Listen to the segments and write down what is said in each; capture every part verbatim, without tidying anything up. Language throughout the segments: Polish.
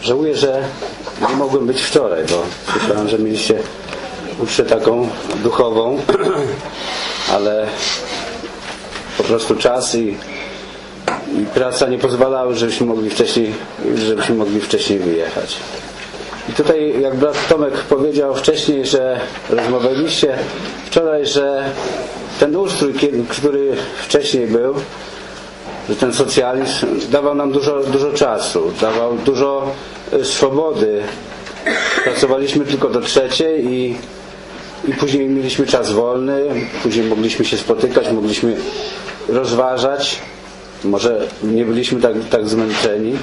Żałuję, że nie mogłem być wczoraj, bo słyszałem, że mieliście ucztę taką duchową, ale po prostu czas i, i praca nie pozwalały, żebyśmy mogli wcześniej, żebyśmy mogli wcześniej wyjechać. I tutaj, jak brat Tomek powiedział wcześniej, że rozmawialiście wczoraj, że ten ustrój, który wcześniej był, że ten socjalizm dawał nam dużo, dużo czasu, dawał dużo swobody. Pracowaliśmy tylko do trzeciej i, i później mieliśmy czas wolny, później mogliśmy się spotykać, mogliśmy rozważać. Może nie byliśmy tak, tak zmęczeni.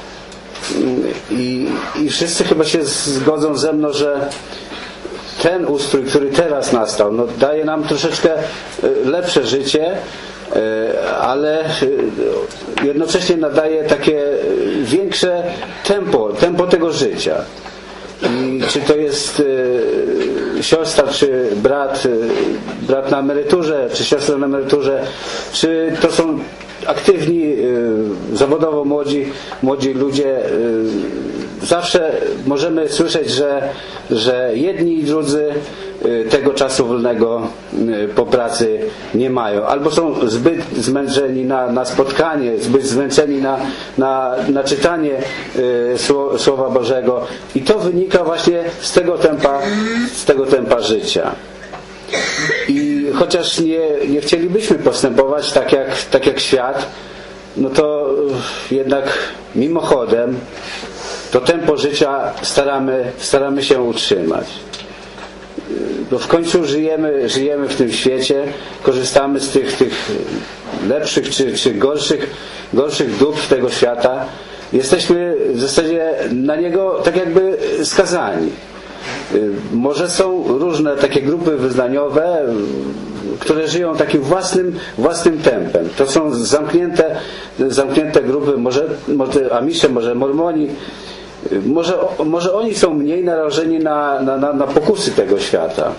I, I wszyscy chyba się zgodzą ze mną, że ten ustrój, który teraz nastał, no daje nam troszeczkę lepsze życie, ale jednocześnie nadaje takie większe tempo, tempo tego życia. I czy to jest siostra, czy brat, brat na emeryturze, czy siostra na emeryturze, czy to są aktywni, zawodowo młodzi, młodzi ludzie, zawsze możemy słyszeć, że, że jedni i drudzy tego czasu wolnego po pracy nie mają. Albo są zbyt zmęczeni na, na spotkanie, zbyt zmęczeni na, na, na czytanie Słowa Bożego. I to wynika właśnie z tego tempa, z tego tempa życia. I chociaż nie, nie chcielibyśmy postępować tak jak, tak jak świat, no to jednak mimochodem to tempo życia staramy, staramy się utrzymać. Bo w końcu żyjemy, żyjemy w tym świecie, korzystamy z tych, tych lepszych czy, czy gorszych, gorszych dóbr tego świata. Jesteśmy w zasadzie na niego tak jakby skazani. Może są różne takie grupy wyznaniowe, które żyją takim własnym, własnym tempem. To są zamknięte, zamknięte grupy, może, może Amisze, może Mormoni. Może, może oni są mniej narażeni na, na, na, na pokusy tego świata.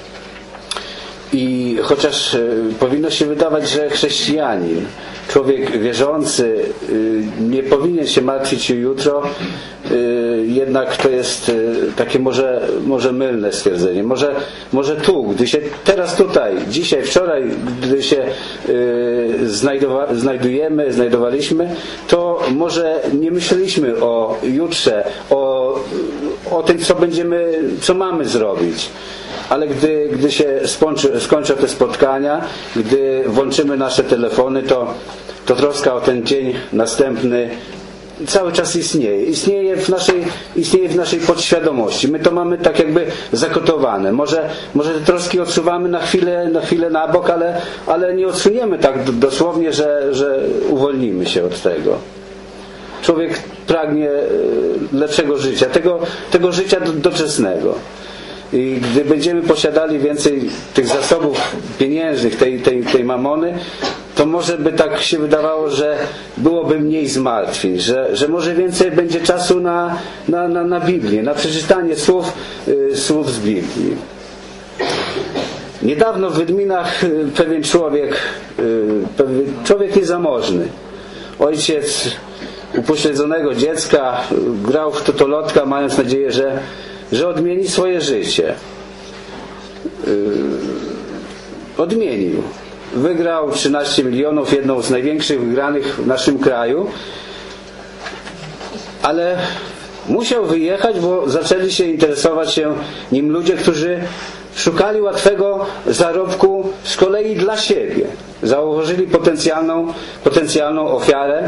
I chociaż powinno się wydawać, że chrześcijanin, człowiek wierzący nie powinien się martwić o jutro, jednak to jest takie może, może mylne stwierdzenie. Może, może tu, gdy się teraz tutaj, dzisiaj, wczoraj, gdy się znajdowa, znajdujemy, znajdowaliśmy, to może nie myśleliśmy o jutrze, o, o tym, co będziemy, co mamy zrobić. Ale gdy, gdy się skończy, skończą te spotkania, gdy włączymy nasze telefony, to, to troska o ten dzień następny cały czas istnieje. Istnieje w naszej, istnieje w naszej podświadomości. My to mamy tak jakby zakotowane. Może, może te troski odsuwamy na chwilę, na chwilę na bok, ale, ale nie odsuniemy tak dosłownie, że, że uwolnimy się od tego. Człowiek pragnie lepszego życia, tego, tego życia doczesnego. I gdy będziemy posiadali więcej tych zasobów pieniężnych, tej, tej, tej mamony, to może by tak się wydawało, że byłoby mniej zmartwień, że, że może więcej będzie czasu na, na, na, na Biblię, na przeczytanie słów, y, słów z Biblii. Niedawno w Wydminach pewien człowiek, y, pewien człowiek niezamożny, ojciec upośledzonego dziecka, grał w totolotka, mając nadzieję, że że odmieni swoje życie. Yy, odmienił. Wygrał trzynaście milionów, jedną z największych wygranych w naszym kraju, ale musiał wyjechać, bo zaczęli się interesować się nim ludzie, którzy szukali łatwego zarobku z kolei dla siebie. Zauważyli potencjalną, potencjalną ofiarę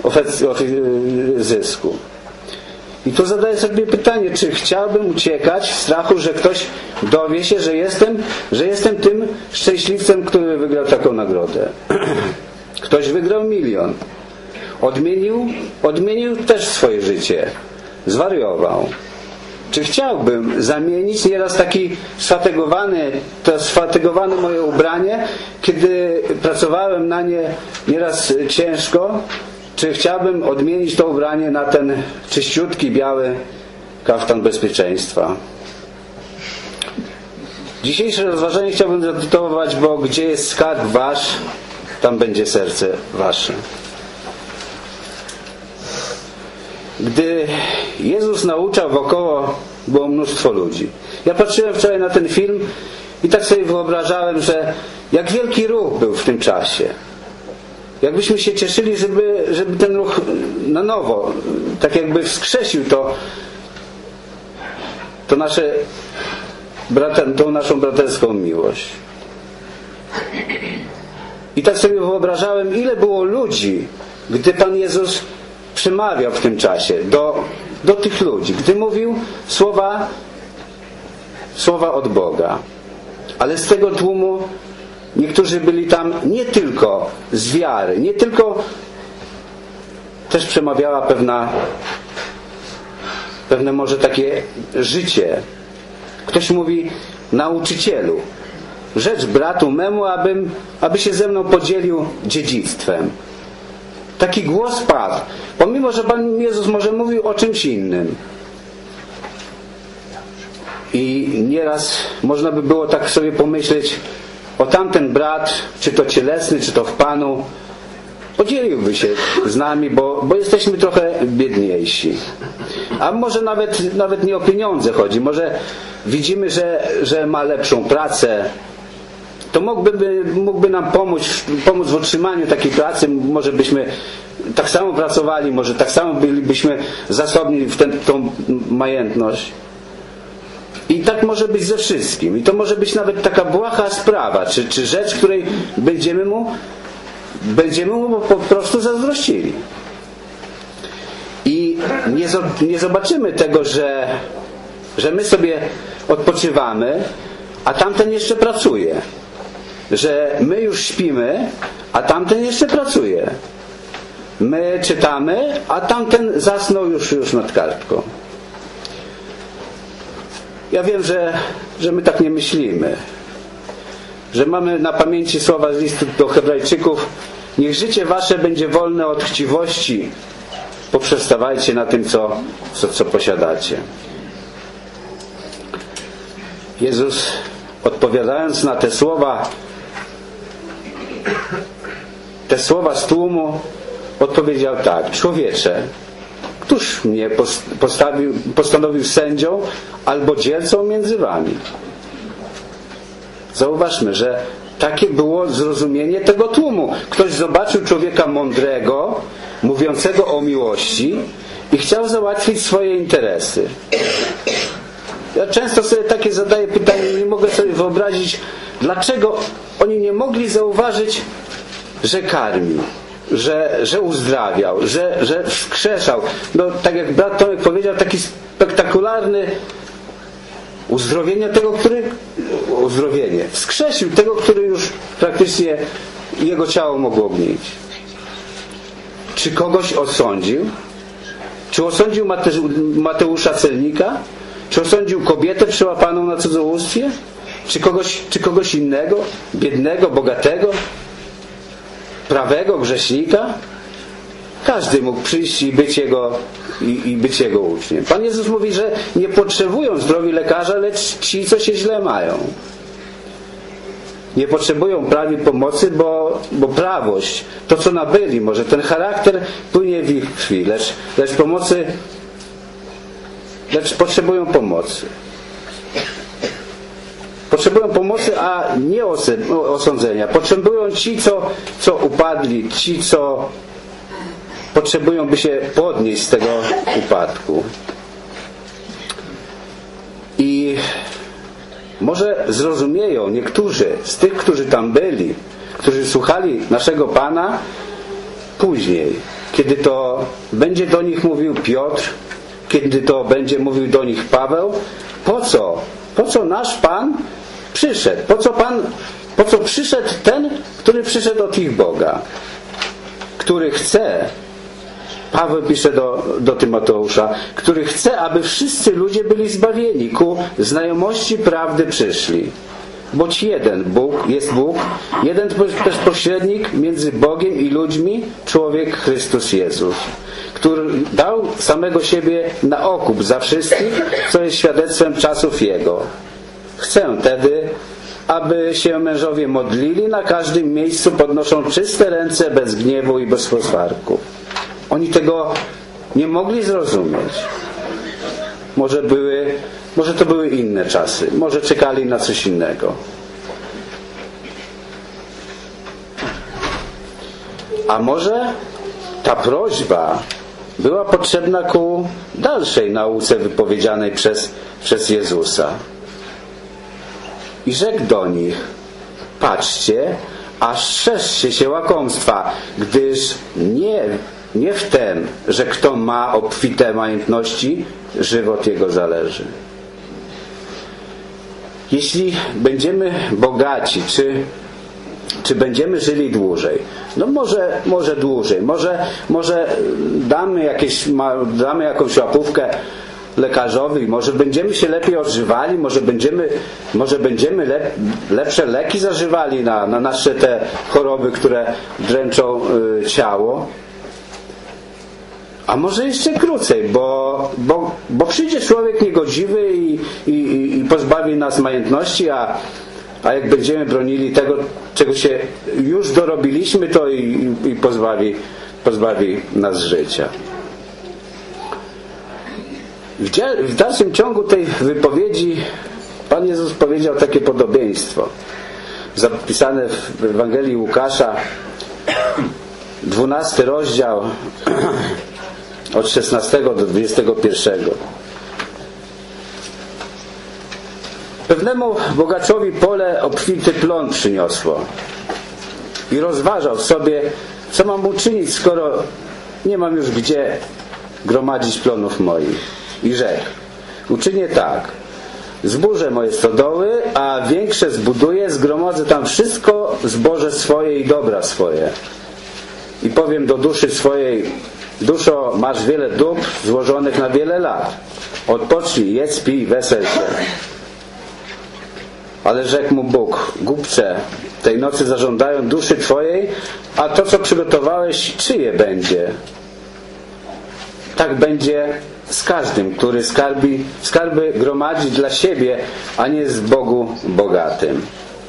zysku. I tu zadaję sobie pytanie, czy chciałbym uciekać w strachu, że ktoś dowie się, że jestem, że jestem tym szczęśliwcem, który wygrał taką nagrodę. Ktoś wygrał milion. Odmienił, odmienił też swoje życie. Zwariował. Czy chciałbym zamienić nieraz taki sfatygowany, to sfatygowane moje ubranie, kiedy pracowałem na nie nieraz ciężko, czy chciałbym odmienić to ubranie na ten czyściutki, biały kaftan bezpieczeństwa? Dzisiejsze rozważanie chciałbym zatytułować, bo gdzie jest skarb wasz, tam będzie serce wasze. Gdy Jezus nauczał, wokoło było mnóstwo ludzi. Ja patrzyłem wczoraj na ten film i tak sobie wyobrażałem, że jak wielki ruch był w tym czasie. Jakbyśmy się cieszyli, żeby, żeby ten ruch na nowo, tak jakby wskrzesił to, to nasze, tą naszą braterską miłość. I tak sobie wyobrażałem, ile było ludzi, gdy Pan Jezus przemawiał w tym czasie do, do tych ludzi, gdy mówił słowa, słowa od Boga. Ale z tego tłumu niektórzy byli tam nie tylko z wiary, nie tylko też przemawiała pewna, pewne może takie życie. Ktoś mówi: nauczycielu, rzecz bratu memu, abym, aby się ze mną podzielił dziedzictwem. Taki głos padł, pomimo że Pan Jezus może mówił o czymś innym. I nieraz można by było tak sobie pomyśleć: o tamten brat, czy to cielesny, czy to w Panu, podzieliłby się z nami, bo, bo jesteśmy trochę biedniejsi. A może nawet, nawet nie o pieniądze chodzi. Może widzimy, że, że ma lepszą pracę. To mógłby, mógłby nam pomóc, pomóc w otrzymaniu takiej pracy. Może byśmy tak samo pracowali, może tak samo bylibyśmy zasobni w ten, tą majętność. I tak może być ze wszystkim. I to może być nawet taka błaha sprawa, czy, czy rzecz, której będziemy mu, będziemy mu po prostu zazdrościli. I nie, nie zobaczymy tego, że, że my sobie odpoczywamy, a tamten jeszcze pracuje. Że my już śpimy, a tamten jeszcze pracuje. My czytamy, a tamten zasnął już, już nad kartką. Ja wiem, że, że my tak nie myślimy. Że mamy na pamięci słowa z listu do Hebrajczyków: niech życie wasze będzie wolne od chciwości, poprzestawajcie na tym, co, co, co posiadacie. Jezus, odpowiadając na te słowa, te słowa z tłumu, odpowiedział tak: człowiecze, któż mnie postawił, postanowił sędzią albo dzielcą między wami? Zauważmy, że takie było zrozumienie tego tłumu. Ktoś zobaczył człowieka mądrego, mówiącego o miłości i chciał załatwić swoje interesy. Ja często sobie takie zadaję pytanie, nie mogę sobie wyobrazić, dlaczego oni nie mogli zauważyć, że karmił, że, że uzdrawiał, że, że wskrzeszał. No, tak jak brat Tomek powiedział, taki spektakularny uzdrowienie tego, który uzdrowienie, wskrzesił tego, który już praktycznie jego ciało mogło gnić. Czy kogoś osądził? Czy osądził Mateusza celnika? Czy osądził kobietę przyłapaną na cudzołóstwie? Czy kogoś, czy kogoś innego? Biednego, bogatego? Prawego grzesznika? Każdy mógł przyjść i być jego, i, i być jego uczniem. Pan Jezus mówi, że nie potrzebują zdrowi lekarza, lecz ci, co się źle mają. Nie potrzebują prawie pomocy, bo, bo prawość, to co nabyli, może ten charakter płynie w ich krwi, lecz, lecz pomocy, lecz potrzebują pomocy. Potrzebują pomocy, a nie osądzenia. Potrzebują ci, co, co upadli, ci, co potrzebują, by się podnieść z tego upadku. I może zrozumieją niektórzy z tych, którzy tam byli, którzy słuchali naszego Pana, później, kiedy to będzie do nich mówił Piotr, kiedy to będzie mówił do nich Paweł, po co? Po co nasz Pan przyszedł? Po co Pan, po co przyszedł ten, który przyszedł od ich Boga? Który chce, Paweł pisze do, do Tymoteusza, który chce, aby wszyscy ludzie byli zbawieni, ku znajomości prawdy przyszli. Boć jeden Bóg, jest Bóg, jeden też pośrednik między Bogiem i ludźmi, człowiek Chrystus Jezus, który dał samego siebie na okup za wszystkich, co jest świadectwem czasów Jego. Chcę tedy, aby się mężowie modlili na każdym miejscu, podnoszą czyste ręce, bez gniewu i bez poswarku. Oni tego nie mogli zrozumieć. może były, może to były inne czasy, może czekali na coś innego. A może ta prośba była potrzebna ku dalszej nauce wypowiedzianej przez, przez Jezusa. I rzekł do nich: patrzcie, a strzeżcie się łakomstwa, gdyż nie, nie w tem, że kto ma obfite majątności, żywot jego zależy. Jeśli będziemy bogaci, czy, czy będziemy żyli dłużej, no może, może dłużej, może, może damy, jakieś, damy jakąś łapówkę lekarzowi, może będziemy się lepiej odżywali, może będziemy, może będziemy lep, lepsze leki zażywali na, na nasze te choroby, które dręczą y, ciało. A może jeszcze krócej, bo, bo, bo przyjdzie człowiek niegodziwy i, i, i pozbawi nas majątności, a, a jak będziemy bronili tego, czego się już dorobiliśmy, to i, i pozbawi, pozbawi nas życia. W dalszym ciągu tej wypowiedzi Pan Jezus powiedział takie podobieństwo zapisane w Ewangelii Łukasza, dwunasty rozdział, od szesnastego do dwudziestego pierwszego. Pewnemu bogaczowi pole obfity plon przyniosło i rozważał sobie, co mam uczynić, skoro nie mam już gdzie gromadzić plonów moich. I rzekł: uczynię tak, zburzę moje stodoły, a większe zbuduję, zgromadzę tam wszystko zboże swoje i dobra swoje. I powiem do duszy swojej: duszo, masz wiele dóbr złożonych na wiele lat. Odpocznij, jedz, pij, wesel się. Ale rzekł mu Bóg: głupcze, tej nocy zażądają duszy twojej, a to, co przygotowałeś, czyje będzie? Tak będzie z każdym, który skarbi, skarby gromadzi dla siebie, a nie z Bogu bogatym.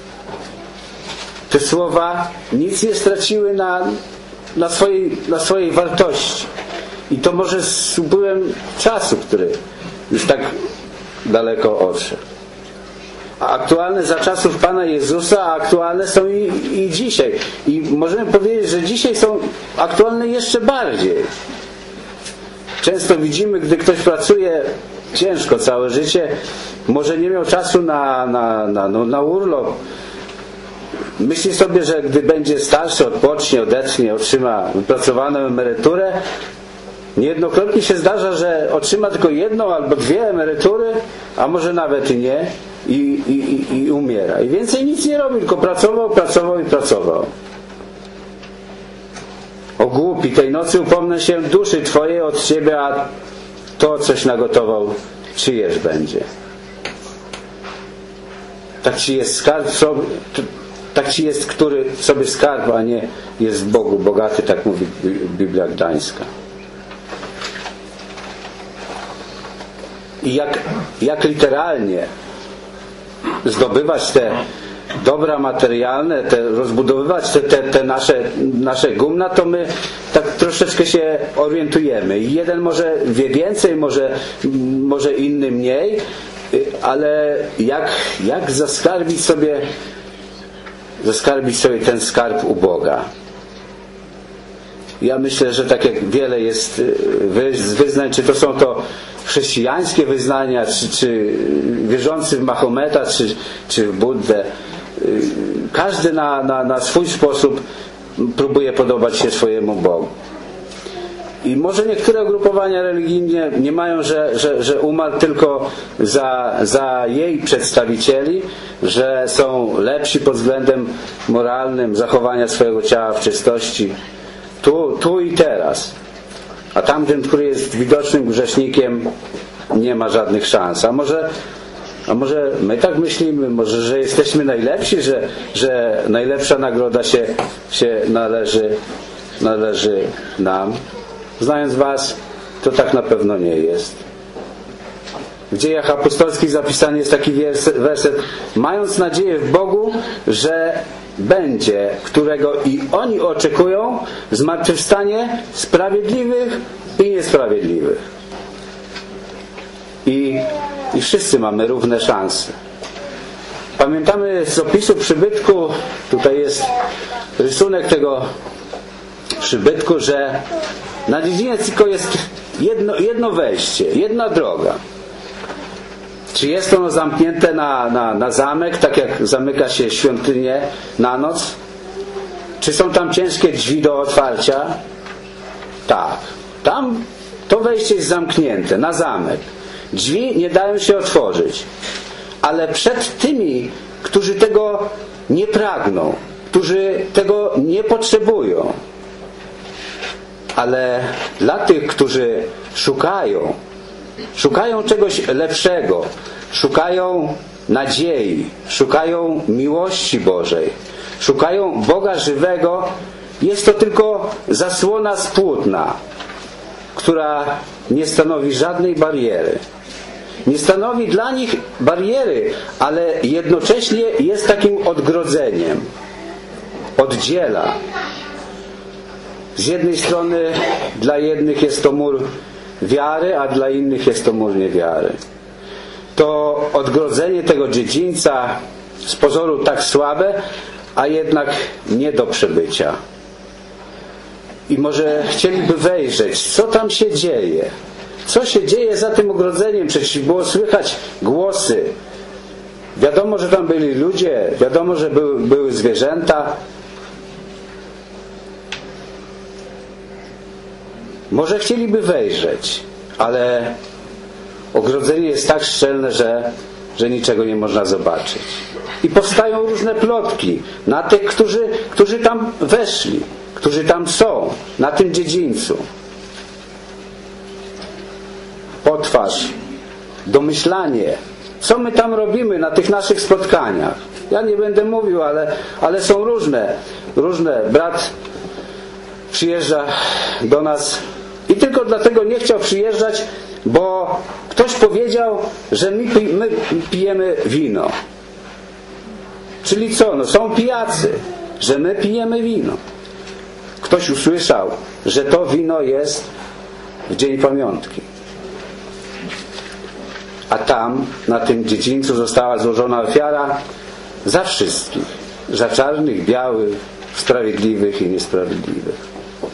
Te słowa nic nie straciły na, na, swojej, na swojej wartości. I to może z upływem czasu, który już tak daleko odszedł. A aktualne za czasów Pana Jezusa, a aktualne są i, i dzisiaj. I możemy powiedzieć, że dzisiaj są aktualne jeszcze bardziej. Często widzimy, gdy ktoś pracuje ciężko całe życie, może nie miał czasu na, na, na, no, na urlop. Myśli sobie, że gdy będzie starszy, odpocznie, odetchnie, otrzyma wypracowaną emeryturę. Niejednokrotnie się zdarza, że otrzyma tylko jedną albo dwie emerytury, a może nawet i nie, i, i, i, i umiera. I więcej nic nie robi, tylko pracował, pracował i pracował. O głupi, tej nocy upomnę się duszy twojej od ciebie, a to, coś nagotował, czyjeż będzie. Tak ci jest skarb, sobie, tak ci jest, który sobie skarb, a nie jest w Bogu bogaty, tak mówi Biblia Gdańska. I jak, jak literalnie zdobywać te dobra materialne, te, rozbudowywać te, te, te nasze, nasze gumna, to my tak troszeczkę się orientujemy. I jeden może wie więcej, może, może inny mniej, ale jak, jak zaskarbić sobie zaskarbić sobie ten skarb u Boga? Ja myślę, że tak jak wiele jest wyznań, czy to są to chrześcijańskie wyznania, czy, czy wierzący w Mahometa, czy, czy w Buddę, każdy na, na, na swój sposób próbuje podobać się swojemu Bogu. I może niektóre ugrupowania religijne nie mają, że, że, że umarł tylko za, za jej przedstawicieli, że są lepsi pod względem moralnym zachowania swojego ciała w czystości tu, tu i teraz. A tamten, który jest widocznym grzesznikiem, nie ma żadnych szans. A może A może my tak myślimy, może, że jesteśmy najlepsi, że, że najlepsza nagroda się, się należy, należy nam. Znając was, to tak na pewno nie jest. W Dziejach Apostolskich zapisany jest taki werset: mając nadzieję w Bogu, że będzie, którego i oni oczekują, zmartwychwstanie sprawiedliwych i niesprawiedliwych. I i wszyscy mamy równe szanse. Pamiętamy z opisu przybytku, tutaj jest rysunek tego przybytku, że na dziedziniec tylko jest jedno, jedno wejście, jedna droga. Czy jest ono zamknięte na, na, na zamek, tak jak zamyka się świątynię na noc? Czy są tam ciężkie drzwi do otwarcia? Tak. Tam to wejście jest zamknięte na zamek. Drzwi nie dają się otworzyć. Ale przed tymi, którzy tego nie pragną, którzy tego nie potrzebują, ale dla tych, którzy szukają, szukają czegoś lepszego, szukają nadziei, szukają miłości Bożej, szukają Boga żywego, jest to tylko zasłona z płótna, która nie stanowi żadnej bariery. Nie stanowi dla nich bariery, ale jednocześnie jest takim odgrodzeniem. Oddziela. Z jednej strony dla jednych jest to mur wiary, a dla innych jest to mur niewiary. To odgrodzenie tego dziedzińca z pozoru tak słabe, a jednak nie do przebycia. I może chcieliby wejrzeć, co tam się dzieje. Co się dzieje za tym ogrodzeniem? Przecież było słychać głosy. Wiadomo, że tam byli ludzie, wiadomo, że były, były zwierzęta. Może chcieliby wejrzeć, ale ogrodzenie jest tak szczelne, że, że niczego nie można zobaczyć. I powstają różne plotki na tych, którzy, którzy tam weszli, którzy tam są, na tym dziedzińcu. Potwarz, domyślanie, co my tam robimy na tych naszych spotkaniach. Ja nie będę mówił, ale, ale są różne, różne. Brat przyjeżdża do nas i tylko dlatego nie chciał przyjeżdżać, bo ktoś powiedział, że my, my pijemy wino. Czyli co? No są pijacy, że my pijemy wino. Ktoś usłyszał, że to wino jest w Dzień Pamiątki. A tam, na tym dziedzińcu została złożona ofiara za wszystkich. Za czarnych, białych, sprawiedliwych i niesprawiedliwych.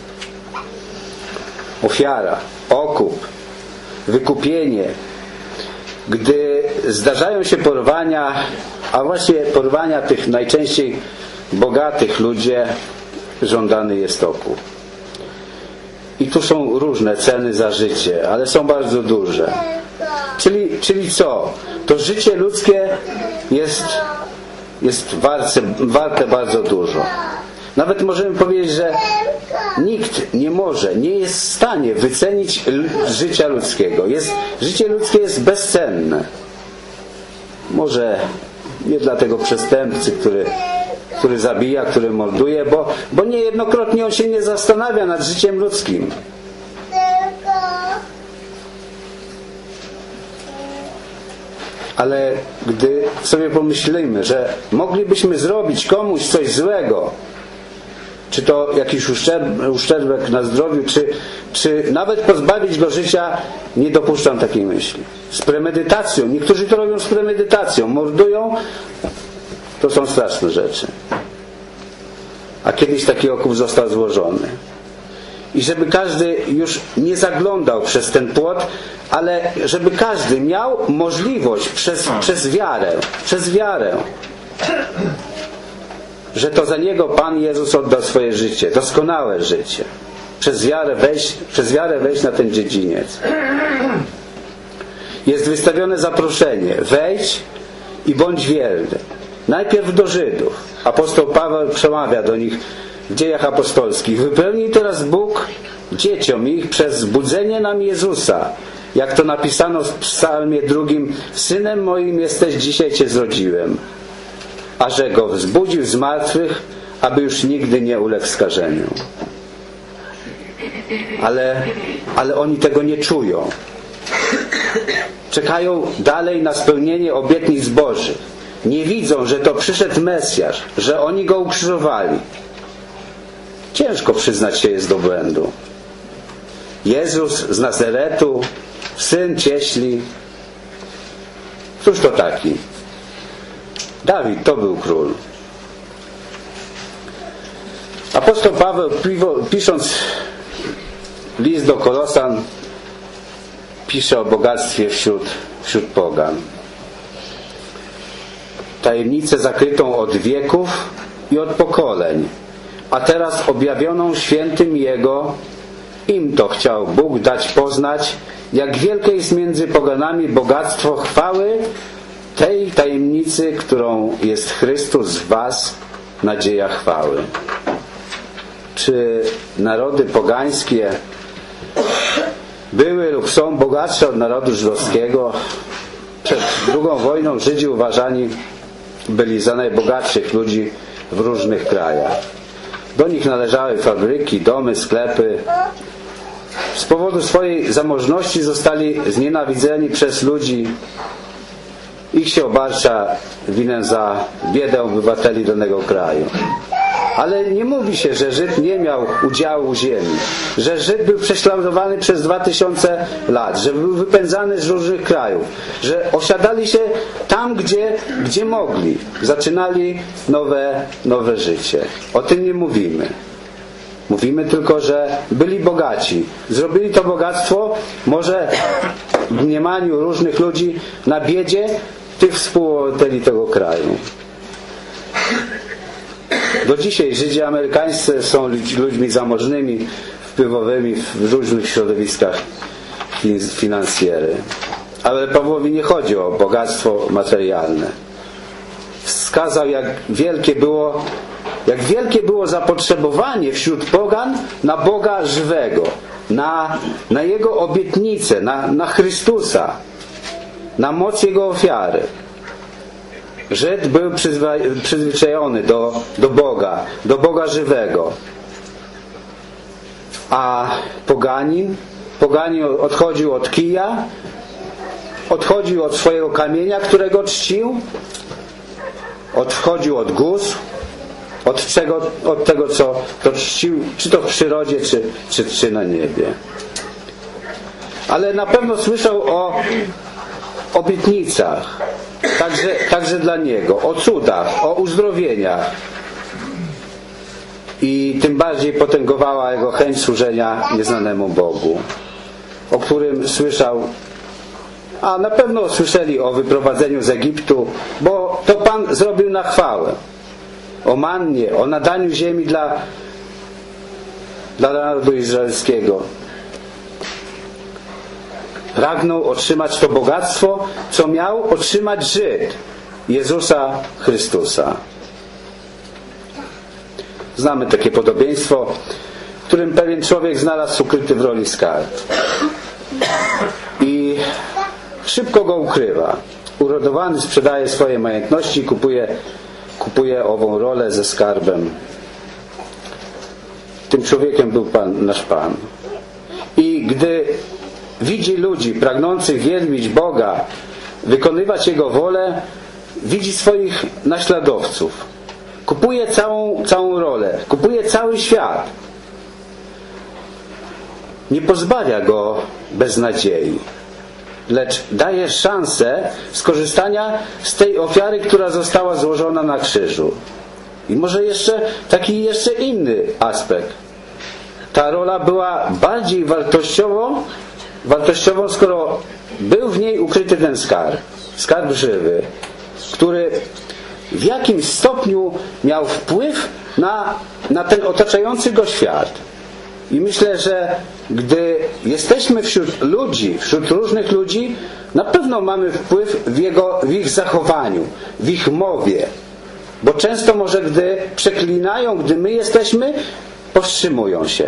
Ofiara, okup, wykupienie. Gdy zdarzają się porwania, a właśnie porwania tych najczęściej bogatych ludzie, żądany jest okup. I tu są różne ceny za życie, ale są bardzo duże. Czyli, czyli co? To życie ludzkie jest, jest warte, warte bardzo dużo. Nawet możemy powiedzieć, że nikt nie może, nie jest w stanie wycenić życia ludzkiego. Jest, życie ludzkie jest bezcenne. Może nie dla tego przestępcy, który, który zabija, który morduje, bo, bo niejednokrotnie on się nie zastanawia nad życiem ludzkim. Ale gdy sobie pomyślimy, że moglibyśmy zrobić komuś coś złego, czy to jakiś uszczerbek na zdrowiu, czy, czy nawet pozbawić go życia, nie dopuszczam takiej myśli. Z premedytacją. Niektórzy to robią z premedytacją. Mordują. To są straszne rzeczy. A kiedyś taki okup został złożony. I żeby każdy już nie zaglądał przez ten płot, ale żeby każdy miał możliwość przez, przez wiarę, przez wiarę, że to za niego Pan Jezus oddał swoje życie, doskonałe życie. Przez wiarę wejść, przez wiarę wejść na ten dziedziniec. Jest wystawione zaproszenie. Wejdź i bądź wierny. Najpierw do Żydów. Apostoł Paweł przemawia do nich w Dziejach Apostolskich. Wypełnij teraz Bóg dzieciom ich przez zbudzenie nam Jezusa. Jak to napisano w psalmie drugim: Synem moim jesteś, dzisiaj Cię zrodziłem. A że Go wzbudził z martwych, aby już nigdy nie uległ skażeniu. Ale, ale oni tego nie czują. Czekają dalej na spełnienie obietnic Bożych. Nie widzą, że to przyszedł Mesjasz, że oni Go ukrzyżowali. Ciężko przyznać się jest do błędu. Jezus z Nazaretu, syn cieśli, Cóż to taki? Dawid to był król. Apostoł Paweł, pisząc list do Kolosan, pisze o bogactwie wśród, wśród pogan. Tajemnicę zakrytą od wieków i od pokoleń, a teraz objawioną świętym Jego, im to chciał Bóg dać poznać, jak wielkie jest między poganami bogactwo chwały tej tajemnicy, którą jest Chrystus w was, nadzieja chwały. Czy narody pogańskie były lub są bogatsze od narodu żydowskiego? Przed drugą wojną Żydzi uważani byli za najbogatszych ludzi w różnych krajach. Do nich należały fabryki, domy, sklepy. Z powodu swojej zamożności zostali znienawidzeni przez ludzi. Ich się obarcza winę za biedę obywateli danego kraju. Ale nie mówi się, że Żyd nie miał udziału w ziemi, że Żyd był prześladowany przez dwa tysiące lat, że był wypędzany z różnych krajów, że osiadali się tam, gdzie, gdzie mogli. Zaczynali nowe, nowe życie. O tym nie mówimy. Mówimy tylko, że byli bogaci. Zrobili to bogactwo może w mniemaniu różnych ludzi na biedzie tych współobywateli tego kraju. Do dzisiaj Żydzi amerykańscy są ludźmi zamożnymi, wpływowymi w różnych środowiskach finansjery. Ale Pawłowi nie chodzi o bogactwo materialne. Wskazał, jak wielkie było, jak wielkie było zapotrzebowanie wśród pogan na Boga żywego, na, na Jego obietnicę, na, na Chrystusa, na moc Jego ofiary. Żyd był przyzwyczajony do, do Boga, do Boga żywego. A poganin, poganin odchodził od kija, odchodził od swojego kamienia, którego czcił, odchodził od guz, od, czego, od tego, co to czcił, czy to w przyrodzie, czy, czy, czy na niebie. Ale na pewno słyszał o obietnicach, także, także dla niego, o cudach, o uzdrowieniach. I tym bardziej potęgowała jego chęć służenia nieznanemu Bogu, o którym słyszał, a na pewno słyszeli o wyprowadzeniu z Egiptu, bo to Pan zrobił na chwałę. O mannie, o nadaniu ziemi dla, dla narodu izraelskiego. Pragnął otrzymać to bogactwo, co miał otrzymać Żyd, Jezusa Chrystusa. Znamy takie podobieństwo, w którym pewien człowiek znalazł ukryty w roli skarb. I szybko go ukrywa. Urodowany sprzedaje swoje majątności i kupuje, kupuje ową rolę ze skarbem. Tym człowiekiem był Pan, nasz Pan. I gdy widzi ludzi pragnących wielbić Boga, wykonywać Jego wolę, widzi swoich naśladowców. Kupuje całą, całą rolę, kupuje cały świat. Nie pozbawia go beznadziei, lecz daje szansę skorzystania z tej ofiary, która została złożona na krzyżu. I może jeszcze taki jeszcze inny aspekt. Ta rola była bardziej wartościową, wartościową, skoro był w niej ukryty ten skarb, skarb żywy, który w jakimś stopniu miał wpływ na, na ten otaczający go świat. I myślę, że gdy jesteśmy wśród ludzi, wśród różnych ludzi, na pewno mamy wpływ w, jego, w ich zachowaniu, w ich mowie. Bo często może gdy przeklinają, gdy my jesteśmy, powstrzymują się.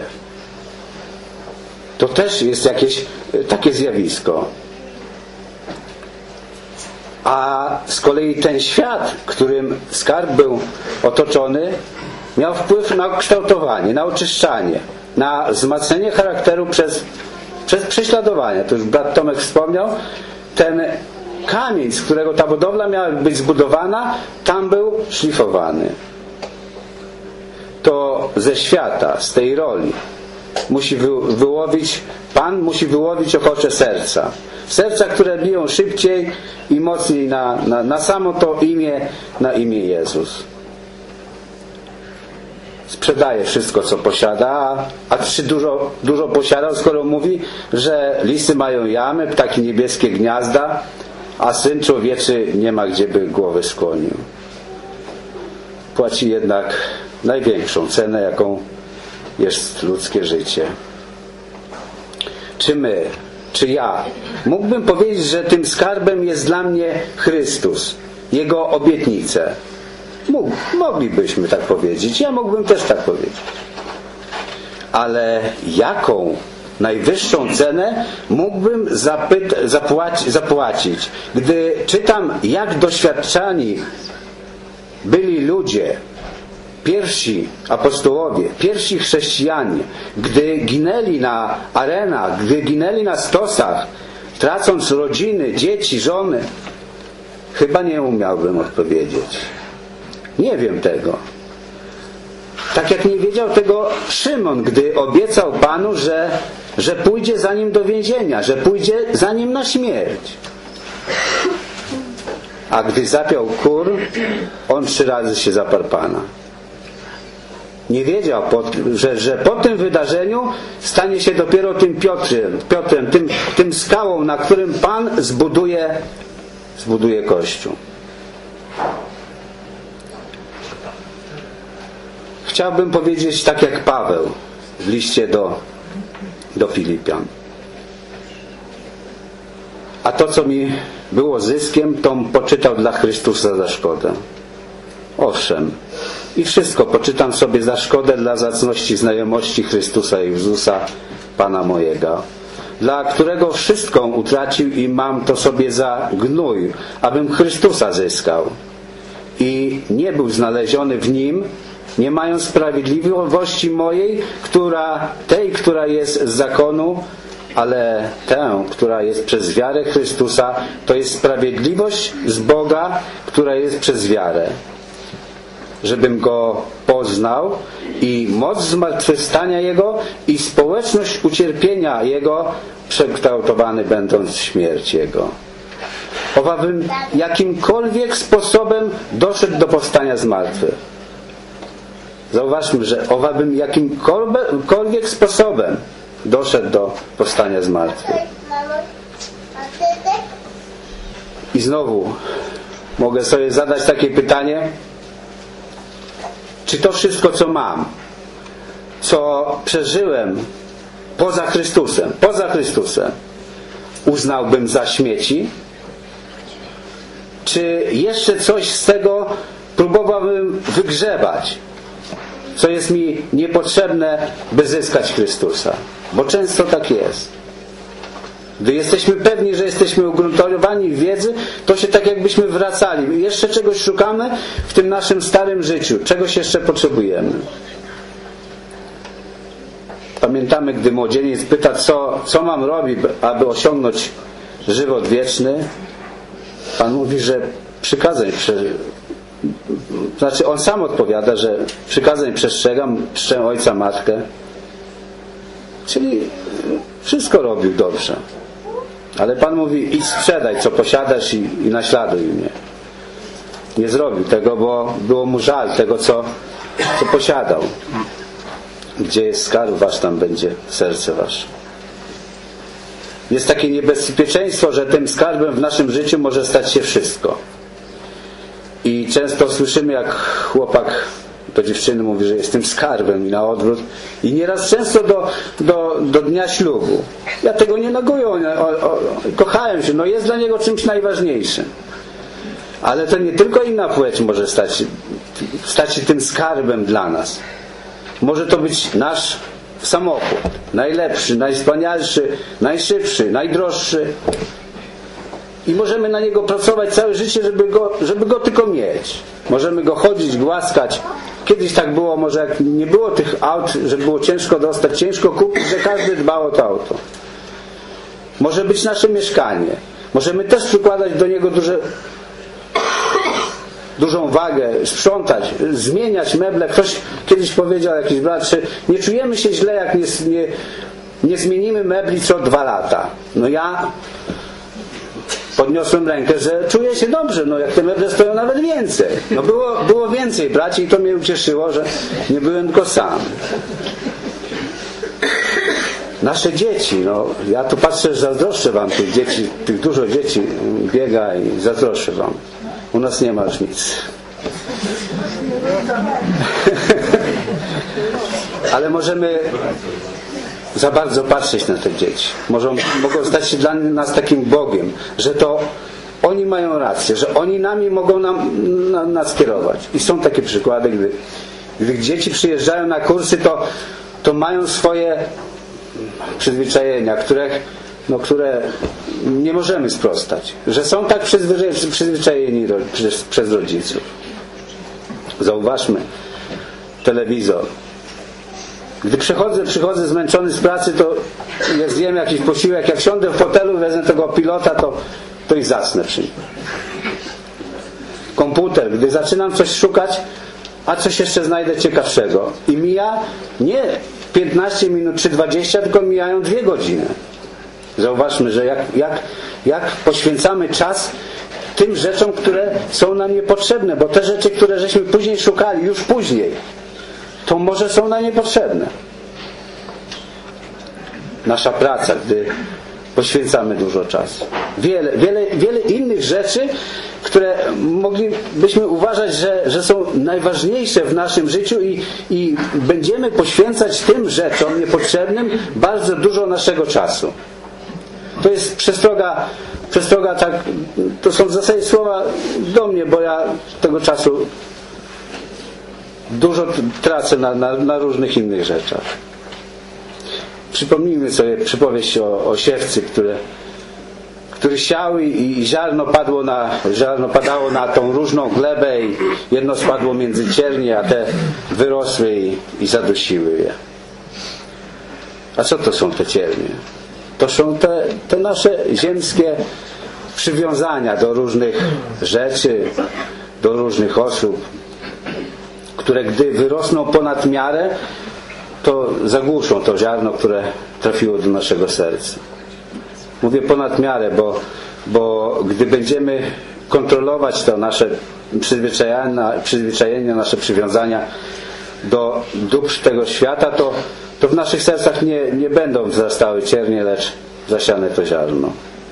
To też jest jakieś takie zjawisko. A z kolei ten świat, którym skarb był otoczony, miał wpływ na kształtowanie, na oczyszczanie, na wzmacnianie charakteru przez, przez prześladowanie. To już brat Tomek wspomniał. Ten kamień, z którego ta budowla miała być zbudowana, tam był szlifowany. To ze świata, z tej roli musi wy, wyłowić, Pan musi wyłowić ochocze serca. Serca, które biją szybciej i mocniej na, na, na samo to imię, na imię Jezus. Sprzedaje wszystko, co posiada, a, a czy dużo, dużo posiadał, skoro mówi, że lisy mają jamy, ptaki niebieskie gniazda, a Syn Człowieczy nie ma gdzie by głowy skłonił. Płaci jednak największą cenę, jaką jest ludzkie życie. Czy my, czy ja mógłbym powiedzieć, że tym skarbem jest dla mnie Chrystus, Jego obietnice? Mógł, moglibyśmy tak powiedzieć. Ja mógłbym też tak powiedzieć. Ale jaką najwyższą cenę mógłbym zapyt- zapłaci- zapłacić? Gdy czytam, jak doświadczani byli ludzie, pierwsi apostołowie, pierwsi chrześcijanie, gdy ginęli na arenach, gdy ginęli na stosach, tracąc rodziny, dzieci, żony, chyba nie umiałbym odpowiedzieć. Nie wiem tego. Tak jak nie wiedział tego Szymon, gdy obiecał Panu, że, że pójdzie za nim do więzienia, że pójdzie za nim na śmierć. A gdy zapiął kur, on trzy razy się zaparł Pana. Nie wiedział, że, że po tym wydarzeniu stanie się dopiero tym Piotrem, Piotrem tym, tym skałą, na którym Pan zbuduje, zbuduje Kościół. Chciałbym powiedzieć tak jak Paweł w liście do, do Filipian. A to, co mi było zyskiem, to poczytał dla Chrystusa za szkodę. Owszem, i wszystko poczytam sobie za szkodę dla zacności znajomości Chrystusa Jezusa, Pana mojego, dla którego wszystko utracił i mam to sobie za gnój, abym Chrystusa zyskał. I nie był znaleziony w Nim, nie mając sprawiedliwości mojej, która, tej, która jest z zakonu, ale tę, która jest przez wiarę Chrystusa, to jest sprawiedliwość z Boga, która jest przez wiarę. Żebym Go poznał i moc zmartwychwstania Jego i społeczność ucierpienia Jego, przekształtowany będąc w śmierć Jego. Owabym jakimkolwiek sposobem doszedł do powstania z martwych. Zauważmy, że owabym jakimkolwiek sposobem doszedł do powstania z martwych. I znowu mogę sobie zadać takie pytanie, czy to wszystko, co mam, co przeżyłem poza Chrystusem, poza Chrystusem, uznałbym za śmieci? Czy jeszcze coś z tego próbowałbym wygrzebać, co jest mi niepotrzebne, by zyskać Chrystusa? Bo często tak jest. Gdy jesteśmy pewni, że jesteśmy ugruntowani w wiedzy, to się tak jakbyśmy wracali. Jeszcze czegoś szukamy w tym naszym starym życiu. Czegoś jeszcze potrzebujemy. Pamiętamy, gdy młodzieniec pyta, co, co mam robić, aby osiągnąć żywot wieczny. Pan mówi, że przykazań, znaczy on sam odpowiada, że przykazań przestrzegam, czczę ojca, matkę. Czyli wszystko robił dobrze. Ale Pan mówi, idź sprzedaj, co posiadasz i, i naśladuj mnie. Nie zrobił tego, bo było mu żal tego, co, co posiadał. Gdzie jest skarb wasz, tam będzie serce wasze. Jest takie niebezpieczeństwo, że tym skarbem w naszym życiu może stać się wszystko. I często słyszymy, jak chłopak do dziewczyny mówi, że jest tym skarbem i na odwrót. I nieraz często do, do, do dnia ślubu. Ja tego nie neguję, o, o, kochałem się, no jest dla niego czymś najważniejszym. Ale to nie tylko inna płeć może stać, stać się tym skarbem dla nas. Może to być nasz samochód. Najlepszy, najwspanialszy, najszybszy, najdroższy. I możemy na niego pracować całe życie, żeby go, żeby go tylko mieć. Możemy go chodzić, głaskać. Kiedyś tak było, może jak nie było tych aut, że było ciężko dostać, ciężko kupić, że każdy dbał o to auto. Może być nasze mieszkanie. Możemy też przykładać do niego duże, dużą wagę, sprzątać, zmieniać meble. Ktoś kiedyś powiedział, jakiś brat, że nie czujemy się źle, jak nie, nie, nie zmienimy mebli co dwa lata. No ja podniosłem rękę, że czuję się dobrze, no jak te meble stoją nawet więcej. No było, było więcej braci i to mnie ucieszyło, że nie byłem tylko sam. Nasze dzieci, no ja tu patrzę, że zazdroszczę wam tych dzieci, tych dużo dzieci biega i zazdroszczę wam. U nas nie ma już nic. Ale możemy za bardzo patrzeć na te dzieci. Mogą, mogą stać się dla nas takim Bogiem, że to oni mają rację, że oni nami mogą nam, na, nas kierować. I są takie przykłady, gdy, gdy dzieci przyjeżdżają na kursy, to, to mają swoje przyzwyczajenia, które, no, które nie możemy sprostać. Że są tak przyzwyczajeni przez, przez rodziców. Zauważmy telewizor. Gdy przychodzę, przychodzę zmęczony z pracy, to ja zjem jakiś posiłek. Jak siądę w fotelu, wezmę tego pilota, to, to i zasnę przy nim. Komputer. Gdy zaczynam coś szukać, a coś jeszcze znajdę ciekawszego. I mija nie piętnaście minut czy dwadzieścia, tylko mijają dwie godziny. Zauważmy, że jak, jak, jak poświęcamy czas tym rzeczom, które są nam niepotrzebne, bo te rzeczy, które żeśmy później szukali, już później, to może są nam niepotrzebne. Nasza praca, gdy poświęcamy dużo czasu. Wiele, wiele, wiele innych rzeczy, które moglibyśmy uważać, że, że są najważniejsze w naszym życiu i, i będziemy poświęcać tym rzeczom niepotrzebnym bardzo dużo naszego czasu. To jest przestroga, przestroga tak, to są w zasadzie słowa do mnie, bo ja tego czasu dużo tracę na, na, na różnych innych rzeczach. Przypomnijmy sobie przypowieść o, o siewcy, które, który siał i, i ziarno padło na, ziarno padało na tą różną glebę i jedno spadło między ciernie, a te wyrosły i, i zadusiły je. A co to są te ciernie? To są te, te nasze ziemskie przywiązania do różnych rzeczy, do różnych osób, które gdy wyrosną ponad miarę, to zagłuszą to ziarno, które trafiło do naszego serca. Mówię ponad miarę, bo, bo gdy będziemy kontrolować to nasze przyzwyczajenia, przyzwyczajenia, nasze przywiązania do dóbr tego świata, to, to w naszych sercach nie, nie będą wzrastały ciernie, lecz zasiane to ziarno.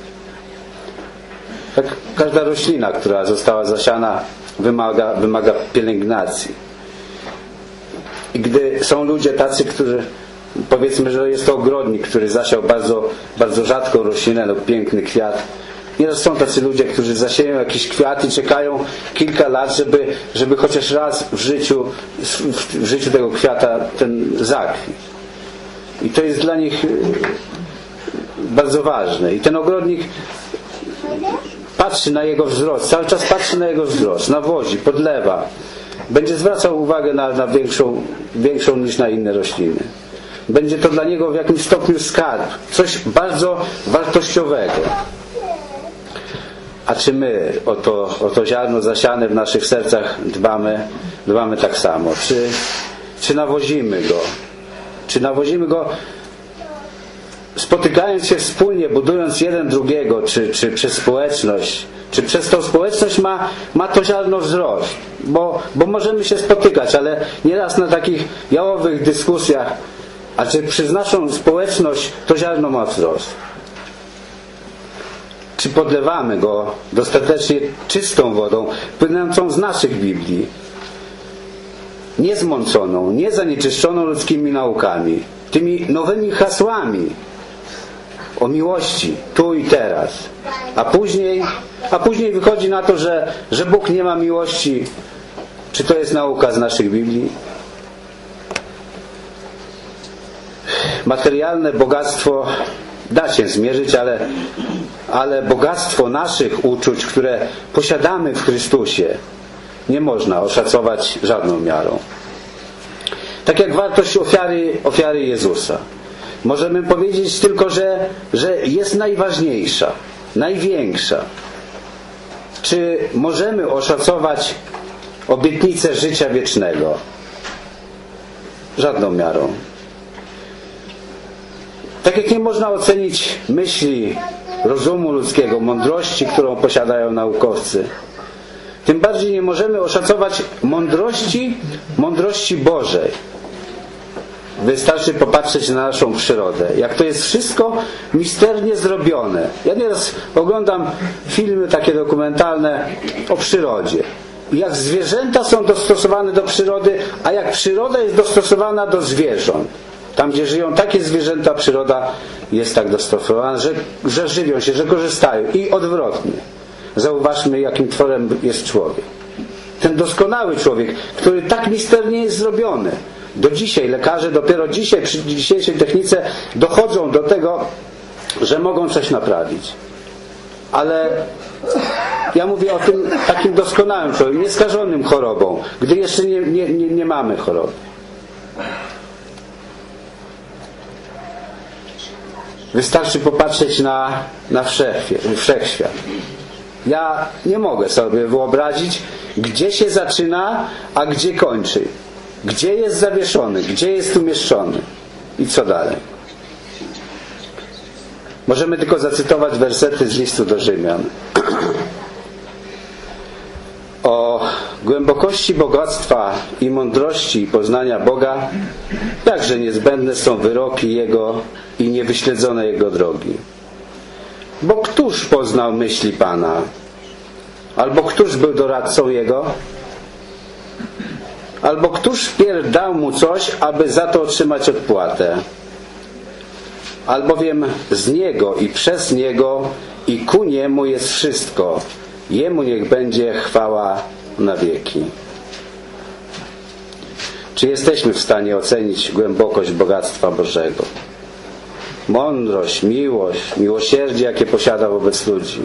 Tak każda roślina, która została zasiana, wymaga, wymaga pielęgnacji. I gdy są ludzie tacy, którzy, powiedzmy, że jest to ogrodnik, który zasiał bardzo, bardzo rzadką roślinę lub piękny kwiat. Nieraz są tacy ludzie, którzy zasieją jakiś kwiat i czekają kilka lat, żeby, żeby chociaż raz w życiu, w życiu tego kwiata ten zakwit. I to jest dla nich bardzo ważne. I ten ogrodnik patrzy na jego wzrost, cały czas patrzy na jego wzrost, nawozi, podlewa. Będzie zwracał uwagę na, na większą, większą niż na inne rośliny. Będzie to dla niego w jakimś stopniu skarb, coś bardzo wartościowego. A czy my o to, o to ziarno zasiane w naszych sercach dbamy, dbamy tak samo? Czy, czy nawozimy go? Czy nawozimy go spotykając się wspólnie, budując jeden drugiego, czy, czy przez społeczność? Czy przez tą społeczność ma, ma to ziarno wzrost? Bo, bo możemy się spotykać, ale nieraz na takich jałowych dyskusjach, a czy przez naszą społeczność to ziarno ma wzrost? Czy podlewamy go dostatecznie czystą wodą, płynącą z naszych Biblii, niezmąconą, niezanieczyszczoną ludzkimi naukami, tymi nowymi hasłami o miłości tu i teraz, a później, a później wychodzi na to, że, że Bóg nie ma miłości. Czy to jest nauka z naszych Biblii? Materialne bogactwo da się zmierzyć, ale, ale bogactwo naszych uczuć, które posiadamy w Chrystusie, nie można oszacować żadną miarą. Tak jak wartość ofiary, ofiary Jezusa. Możemy powiedzieć tylko, że, że jest najważniejsza, największa. Czy możemy oszacować obietnicę życia wiecznego? Żadną miarą. Tak jak nie można ocenić myśli, rozumu ludzkiego, mądrości, którą posiadają naukowcy, tym bardziej nie możemy oszacować mądrości, mądrości Bożej. Wystarczy popatrzeć na naszą przyrodę. Jak to jest wszystko misternie zrobione. Ja nieraz oglądam filmy takie dokumentalne o przyrodzie. Jak zwierzęta są dostosowane do przyrody, a jak przyroda jest dostosowana do zwierząt. Tam, gdzie żyją takie zwierzęta, przyroda jest tak dostosowana, że, że żywią się, że korzystają. I odwrotnie. Zauważmy, jakim tworem jest człowiek. Ten doskonały człowiek, który tak misternie jest zrobiony. Do dzisiaj lekarze dopiero dzisiaj, przy dzisiejszej technice dochodzą do tego, że mogą coś naprawić. Ale ja mówię o tym takim doskonałym człowieku, nieskażonym chorobą, gdy jeszcze nie, nie, nie, nie mamy choroby. Wystarczy popatrzeć na, na wszechświat. Ja nie mogę sobie wyobrazić, gdzie się zaczyna, a gdzie kończy. Gdzie jest zawieszony, gdzie jest umieszczony i co dalej. Możemy tylko zacytować wersety z listu do Rzymian. O głębokości bogactwa i mądrości poznania Boga, jakże niezbędne są wyroki Jego i niewyśledzone Jego drogi. Bo któż poznał myśli Pana? Albo któż był doradcą Jego? Albo któż wpierw dał Mu coś, aby za to otrzymać odpłatę? Albowiem z Niego i przez Niego i ku Niemu jest wszystko. Jemu niech będzie chwała na wieki. Czy jesteśmy w stanie ocenić głębokość bogactwa Bożego? Mądrość, miłość, miłosierdzie, jakie posiada wobec ludzi.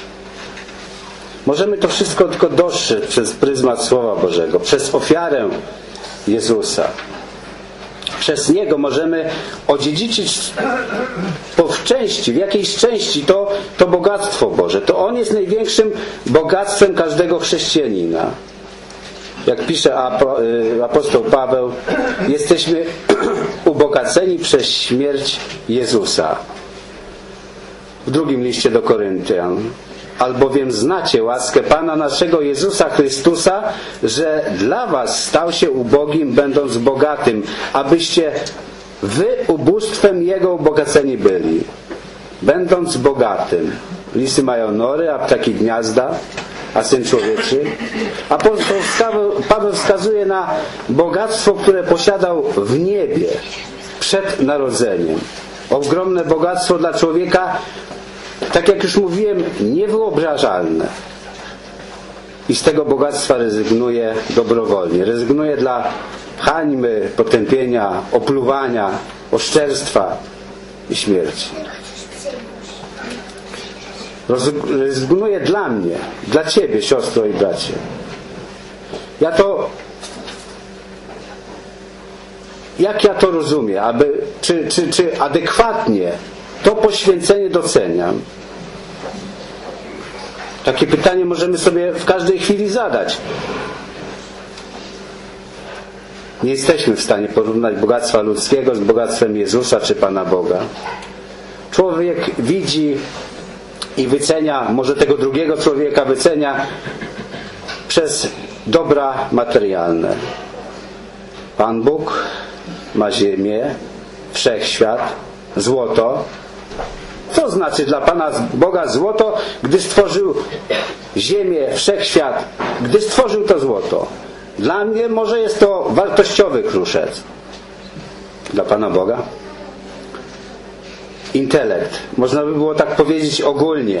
Możemy to wszystko tylko dostrzec przez pryzmat Słowa Bożego, przez ofiarę Jezusa. Przez Niego możemy odziedziczyć po w części, w jakiejś części to, to bogactwo Boże. To On jest największym bogactwem każdego chrześcijanina. Jak pisze apostoł Paweł, jesteśmy ubogaceni przez śmierć Jezusa. W drugim liście do Koryntian. Albowiem znacie łaskę Pana naszego Jezusa Chrystusa, że dla was stał się ubogim, będąc bogatym, abyście wy ubóstwem Jego ubogaceni byli. Będąc bogatym. Lisy mają nory, a ptaki gniazda, a Syn Człowieczy. Apostoł Paweł wskazuje na bogactwo, które posiadał w niebie przed narodzeniem. Ogromne bogactwo dla człowieka, tak jak już mówiłem, niewyobrażalne. I z tego bogactwa rezygnuje dobrowolnie. Rezygnuje dla hańby, potępienia, opluwania, oszczerstwa i śmierci. Rezygnuje dla mnie, dla ciebie, siostro i bracie. Ja to... Jak ja to rozumiem? Aby, czy, czy, czy adekwatnie to poświęcenie doceniam? Takie pytanie możemy sobie w każdej chwili zadać. Nie jesteśmy w stanie porównać bogactwa ludzkiego z bogactwem Jezusa czy Pana Boga. Człowiek widzi i wycenia, może tego drugiego człowieka wycenia przez dobra materialne. Pan Bóg ma ziemię, wszechświat, złoto. Co znaczy dla Pana Boga złoto, gdy stworzył ziemię, wszechświat, gdy stworzył to złoto? Dla mnie może jest to wartościowy kruszec. Dla Pana Boga? Intelekt. Można by było tak powiedzieć ogólnie.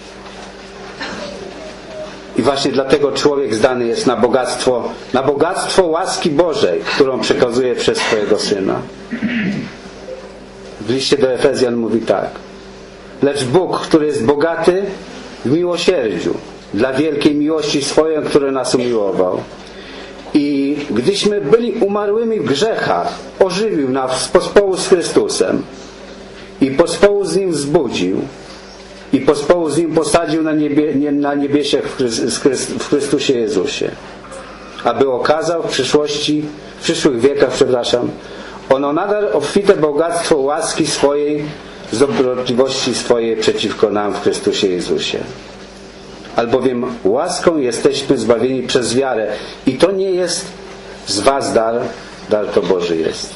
I właśnie dlatego człowiek zdany jest na bogactwo, na bogactwo łaski Bożej, którą przekazuje przez swojego Syna. W liście do Efezjan mówi tak. Lecz Bóg, który jest bogaty w miłosierdziu, dla wielkiej miłości swojej, który nas umiłował. I gdyśmy byli umarłymi w grzechach, ożywił nas pospołu z Chrystusem i pospołu z Nim wzbudził i pospołu z Nim posadził na, niebie, nie, na niebiesie w Chrystusie Jezusie, aby okazał w przyszłości, w przyszłych wiekach, przepraszam, ono nadal obfite bogactwo łaski swojej, z dobrotliwości swojej przeciwko nam w Chrystusie Jezusie. Albowiem łaską jesteśmy zbawieni przez wiarę i to nie jest z was dar, dar to Boży jest.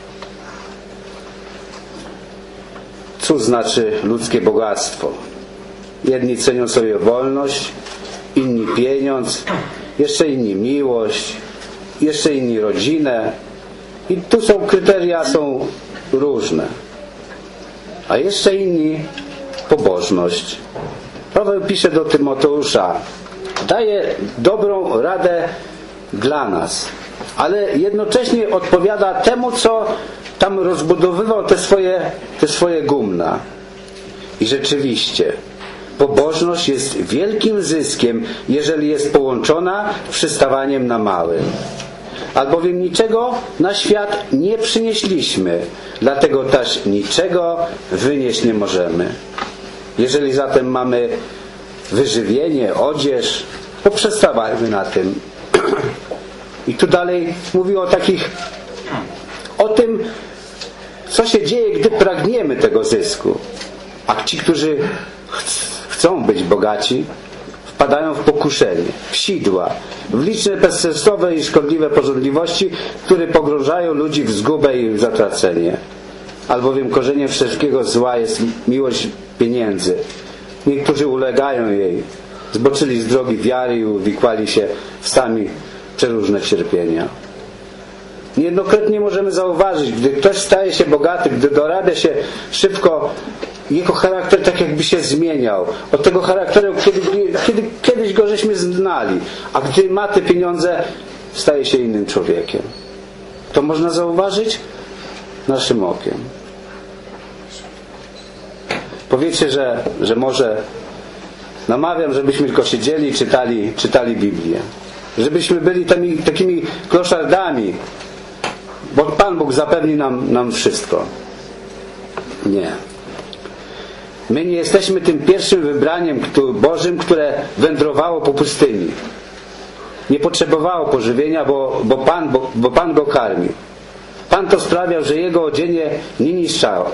Cóż znaczy ludzkie bogactwo? Jedni cenią sobie wolność, inni pieniądz, jeszcze inni miłość, jeszcze inni rodzinę. I tu są kryteria, są różne. A jeszcze inni pobożność. Paweł pisze do Tymoteusza, daje dobrą radę dla nas, ale jednocześnie odpowiada temu, co tam rozbudowywał te swoje, te swoje gumna. I rzeczywiście pobożność jest wielkim zyskiem, jeżeli jest połączona z przystawaniem na małym. Albowiem niczego na świat nie przynieśliśmy, dlatego też niczego wynieść nie możemy. Jeżeli zatem mamy wyżywienie, odzież, poprzestawajmy na tym. I tu dalej mówi o takich, o tym, co się dzieje, gdy pragniemy tego zysku. A ci, którzy ch- chcą być bogaci, wpadają w pokuszenie, w sidła, w liczne bezsensowne i szkodliwe pożądliwości, które pogrążają ludzi w zgubę i w zatracenie. Albowiem korzeniem wszelkiego zła jest miłość pieniędzy. Niektórzy ulegają jej, zboczyli z drogi wiary i uwikłali się w sami przeróżne cierpienia. Niejednokrotnie możemy zauważyć, gdy ktoś staje się bogaty, gdy dorabia się szybko, jego charakter tak jakby się zmieniał. Od tego charakteru, kiedy, kiedy kiedyś go żeśmy znali, a gdy ma te pieniądze, staje się innym człowiekiem. To można zauważyć naszym okiem. Powiecie, że, że może namawiam, żebyśmy tylko siedzieli i czytali, czytali Biblię. Żebyśmy byli tymi, takimi kloszardami, bo Pan Bóg zapewni nam, nam wszystko. Nie. My nie jesteśmy tym pierwszym wybraniem Bożym, które wędrowało po pustyni. Nie potrzebowało pożywienia, bo, bo, Pan, bo, bo Pan go karmił. Pan to sprawiał, że jego odzienie nie niszczało.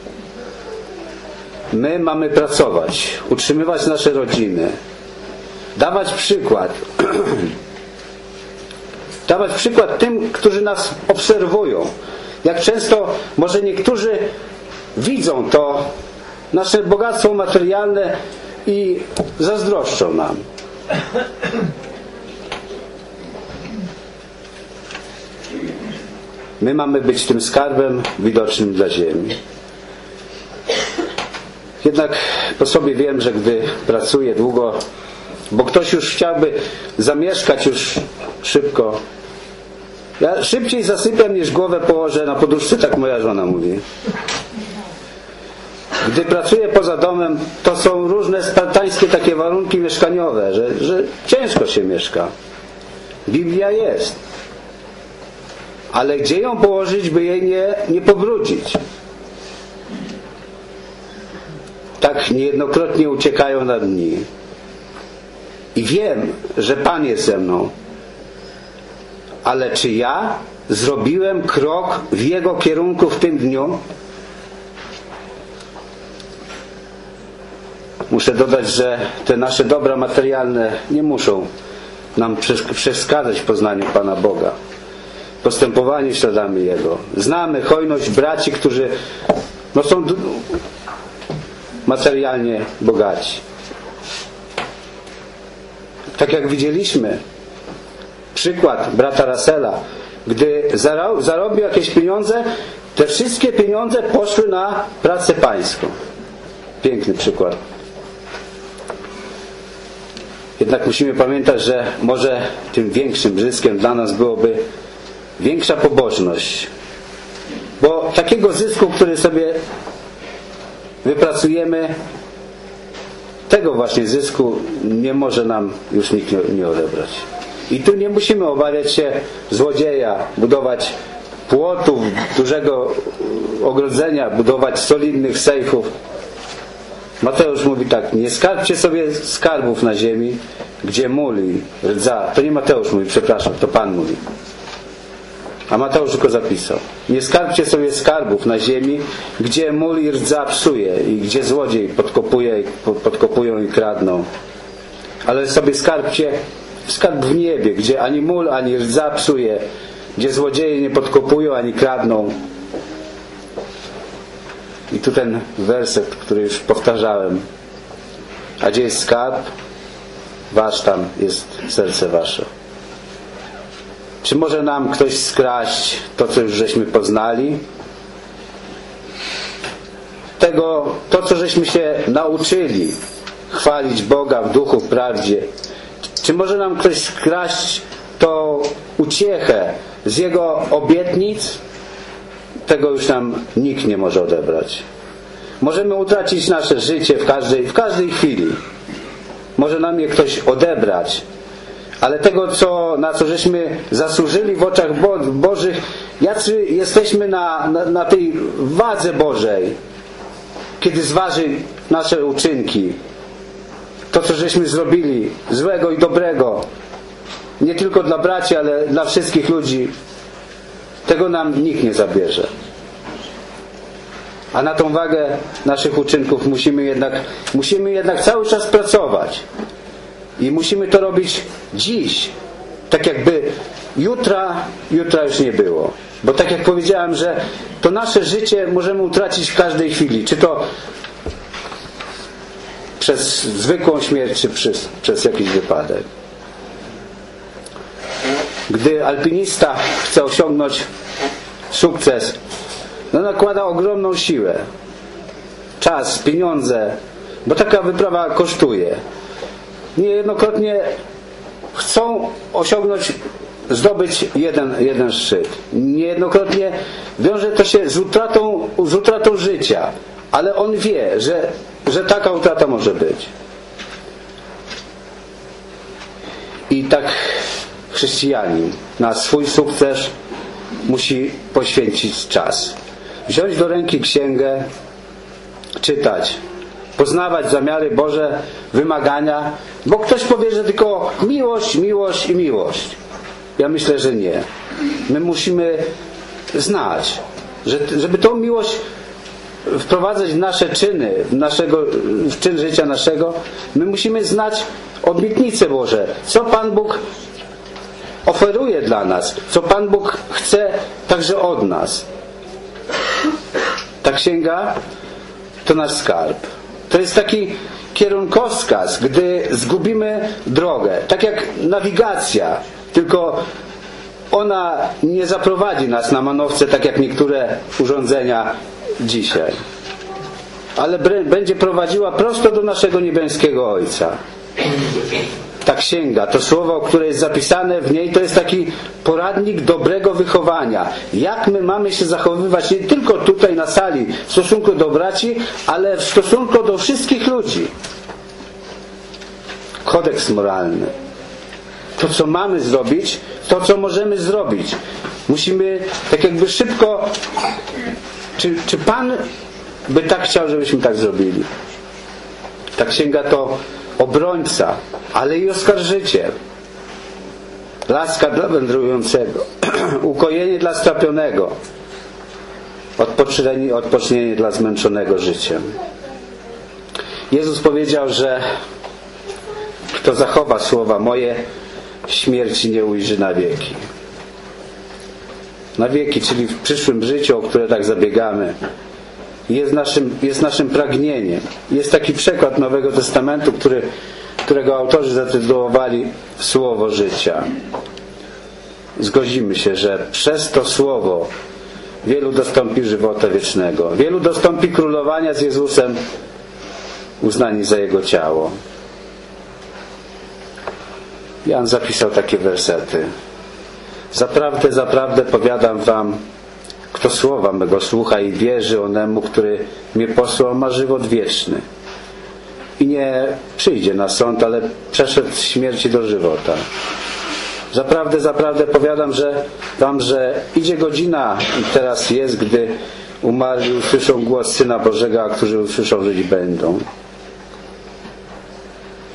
My mamy pracować, utrzymywać nasze rodziny, dawać przykład. dawać przykład tym, którzy nas obserwują. Jak często może niektórzy widzą to nasze bogactwo materialne i zazdroszczą nam. My mamy być tym skarbem widocznym dla ziemi. Jednak po sobie wiem, że gdy pracuję długo, bo ktoś już chciałby zamieszkać już szybko, ja szybciej zasypiam niż głowę położę na poduszce, tak moja żona mówi. Gdy pracuję poza domem, to są różne spartańskie takie warunki mieszkaniowe, że, że ciężko się mieszka. Biblia jest. Ale gdzie ją położyć, by jej nie, nie pobrudzić? Tak niejednokrotnie uciekają na dni. I wiem, że Pan jest ze mną. Ale czy ja zrobiłem krok w Jego kierunku w tym dniu? Muszę dodać, że te nasze dobra materialne nie muszą nam przeszkadzać w poznaniu Pana Boga, postępowaniu śladami Jego. Znamy hojność braci, którzy no, są materialnie bogaci. Tak jak widzieliśmy, przykład brata Russella, gdy zarobił jakieś pieniądze, te wszystkie pieniądze poszły na pracę pańską. Piękny przykład. Jednak musimy pamiętać, że może tym większym zyskiem dla nas byłoby większa pobożność. Bo takiego zysku, który sobie wypracujemy, tego właśnie zysku nie może nam już nikt nie, nie odebrać. I tu nie musimy obawiać się złodzieja, budować płotów, dużego ogrodzenia, budować solidnych sejfów. Mateusz mówi tak: nie skarbcie sobie skarbów na ziemi, gdzie mól i rdza. To nie Mateusz mówi, przepraszam, to Pan mówi. A Mateusz tylko zapisał: nie skarbcie sobie skarbów na ziemi, gdzie mól i rdza psuje i gdzie złodziej podkopuje, podkopują i kradną. Ale sobie skarbcie skarb w niebie, gdzie ani mól, ani rdza psuje, gdzie złodzieje nie podkopują, ani kradną. I tu ten werset, który już powtarzałem. A gdzie jest skarb wasz, tam jest serce wasze. Czy może nam ktoś skraść to, co już żeśmy poznali? Tego, to, co żeśmy się nauczyli chwalić Boga w duchu, w prawdzie. Czy może nam ktoś skraść to uciechę z Jego obietnic? Tego już nam nikt nie może odebrać. Możemy utracić nasze życie w każdej, w każdej chwili. Może nam je ktoś odebrać. Ale tego, co, na co żeśmy zasłużyli w oczach Bo Bożych, jacy jesteśmy na, na, na tej wadze Bożej, kiedy zważy nasze uczynki, to, co żeśmy zrobili, złego i dobrego, nie tylko dla braci, ale dla wszystkich ludzi, tego nam nikt nie zabierze. A na tą wagę naszych uczynków musimy jednak, musimy jednak cały czas pracować. I musimy to robić dziś. Tak jakby jutra, jutra już nie było. Bo tak jak powiedziałem, że to nasze życie możemy utracić w każdej chwili. Czy to przez zwykłą śmierć, czy przez, przez jakiś wypadek. Gdy alpinista chce osiągnąć sukces, no nakłada ogromną siłę. Czas, pieniądze, bo taka wyprawa kosztuje. Niejednokrotnie chcą osiągnąć, zdobyć jeden, jeden szczyt. Niejednokrotnie wiąże to się z utratą, z utratą życia. Ale on wie, że, że taka utrata może być. I tak chrześcijanin na swój sukces musi poświęcić czas. Wziąć do ręki księgę, czytać, poznawać zamiary Boże, wymagania, bo ktoś powie, że tylko miłość, miłość i miłość. Ja myślę, że nie. My musimy znać, że, żeby tą miłość wprowadzać w nasze czyny, w, naszego, w czyn życia naszego, my musimy znać obietnice Boże. Co Pan Bóg oferuje dla nas, co Pan Bóg chce także od nas. Ta księga to nasz skarb. To jest taki kierunkowskaz, gdy zgubimy drogę. Tak jak nawigacja, tylko ona nie zaprowadzi nas na manowce, tak jak niektóre urządzenia dzisiaj. Ale będzie prowadziła prosto do naszego niebiańskiego Ojca. Ta księga, to słowo, które jest zapisane w niej, to jest taki poradnik dobrego wychowania. Jak my mamy się zachowywać nie tylko tutaj na sali w stosunku do braci, ale w stosunku do wszystkich ludzi. Kodeks moralny. To, co mamy zrobić, to, co możemy zrobić. Musimy tak jakby szybko... Czy, czy Pan by tak chciał, żebyśmy tak zrobili? Ta księga to obrońca, ale i oskarżyciel. Laska dla wędrującego, ukojenie dla strapionego, odpocznienie, odpocznienie dla zmęczonego życiem. Jezus powiedział, że kto zachowa słowa moje, śmierci nie ujrzy na wieki. Na wieki, czyli w przyszłym życiu, o które tak zabiegamy, jest naszym, jest naszym pragnieniem. Jest taki przekład Nowego Testamentu, który, którego autorzy zatytułowali Słowo Życia. Zgodzimy się, że przez to Słowo wielu dostąpi żywota wiecznego. Wielu dostąpi królowania z Jezusem, uznani za Jego ciało. Jan zapisał takie wersety. Zaprawdę, zaprawdę powiadam wam, kto słowa mego słucha i wierzy onemu, który mnie posłał, ma żywot wieczny. I nie przyjdzie na sąd, ale przeszedł z śmierci do żywota. Zaprawdę, zaprawdę powiadam że wam, że idzie godzina i teraz jest, gdy umarli usłyszą głos Syna Bożego, a którzy usłyszą, żyć będą.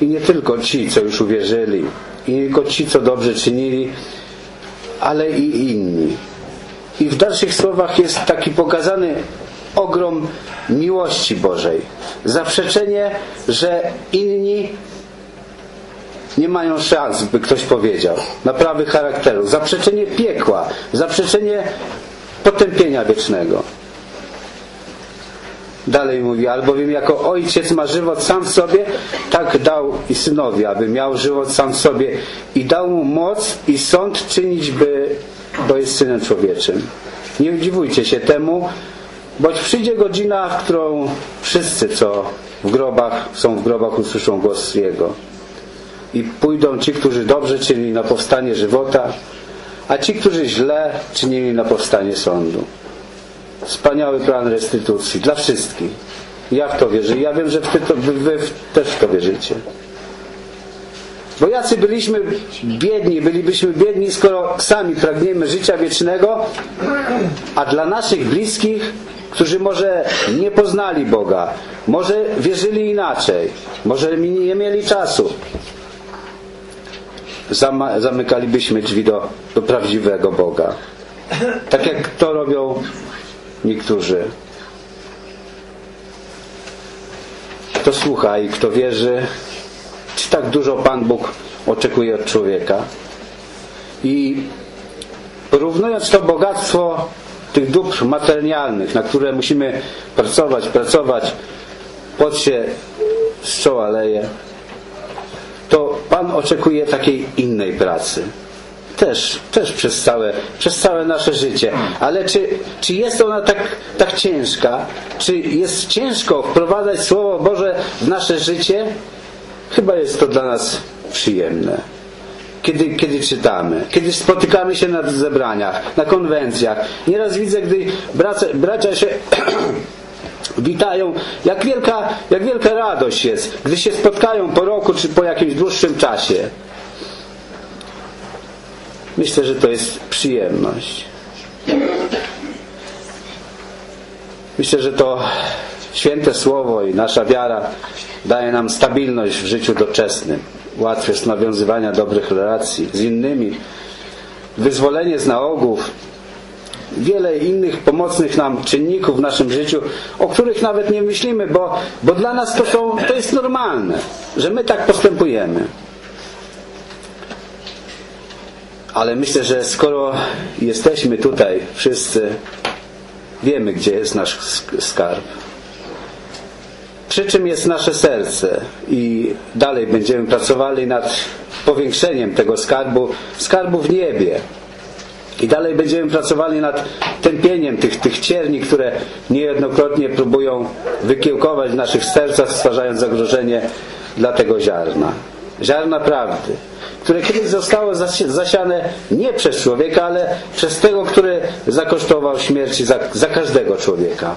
I nie tylko ci, co już uwierzyli, i nie tylko ci, co dobrze czynili, ale i inni. I w dalszych słowach jest taki pokazany ogrom miłości Bożej. Zaprzeczenie, że inni nie mają szans, by ktoś powiedział, naprawy charakteru. Zaprzeczenie piekła. Zaprzeczenie potępienia wiecznego. Dalej mówi, albowiem jako ojciec ma żywot sam w sobie, tak dał i synowi, aby miał żywot sam w sobie i dał mu moc i sąd czynić, by, bo jest synem człowieczym. Nie dziwujcie się temu, boć przyjdzie godzina, w którą wszyscy, co w grobach, są w grobach, usłyszą głos Jego. I pójdą ci, którzy dobrze czynili, na powstanie żywota, a ci, którzy źle czynili, na powstanie sądu. Wspaniały plan restytucji dla wszystkich. Ja w to wierzę. Ja wiem, że wy, to, wy, wy też w to wierzycie. Bo jacy byliśmy biedni, bylibyśmy biedni, skoro sami pragniemy życia wiecznego, a dla naszych bliskich, którzy może nie poznali Boga, może wierzyli inaczej, może nie mieli czasu, zamykalibyśmy drzwi do, do prawdziwego Boga. Tak jak to robią niektórzy. Kto słucha i kto wierzy, czy tak dużo Pan Bóg oczekuje od człowieka. I porównując to bogactwo tych dóbr materialnych, na które musimy pracować, pracować, pot się z czoła leje, to Pan oczekuje takiej innej pracy. Też, też przez całe, przez całe nasze życie. Ale czy, czy jest ona tak, tak ciężka? Czy jest ciężko wprowadzać Słowo Boże w nasze życie? Chyba jest to dla nas przyjemne. Kiedy, kiedy czytamy, kiedy spotykamy się na zebraniach, na konwencjach. Nieraz widzę, gdy bracia, bracia się witają, jak wielka, jak wielka radość jest, gdy się spotkają po roku czy po jakimś dłuższym czasie. Myślę, że to jest przyjemność. Myślę, że to święte Słowo i nasza wiara daje nam stabilność w życiu doczesnym, łatwość nawiązywania dobrych relacji z innymi, wyzwolenie z nałogów, wiele innych pomocnych nam czynników w naszym życiu, o których nawet nie myślimy, bo, bo dla nas to, są, to jest normalne, że my tak postępujemy. Ale myślę, że skoro jesteśmy tutaj wszyscy, wiemy, gdzie jest nasz skarb. Przy czym jest nasze serce i dalej będziemy pracowali nad powiększeniem tego skarbu, skarbu w niebie. I dalej będziemy pracowali nad tępieniem tych, tych cierni, które niejednokrotnie próbują wykiełkować w naszych sercach, stwarzając zagrożenie dla tego ziarna. Ziarna prawdy, które kiedyś zostało zasiane nie przez człowieka, ale przez tego, który zakosztował śmierci za, za każdego człowieka.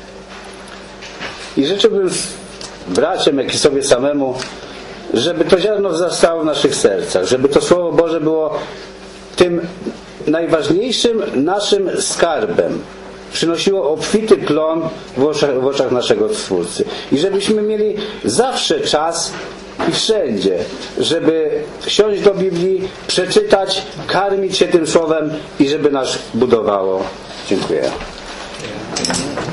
I życzyłbym braciom, jak i sobie samemu, żeby to ziarno zostało w naszych sercach, żeby to Słowo Boże było tym najważniejszym naszym skarbem. Przynosiło obfity plon w oczach, w oczach naszego Stwórcy. I żebyśmy mieli zawsze czas i wszędzie, żeby siąść do Biblii, przeczytać, karmić się tym Słowem i żeby nas budowało. Dziękuję.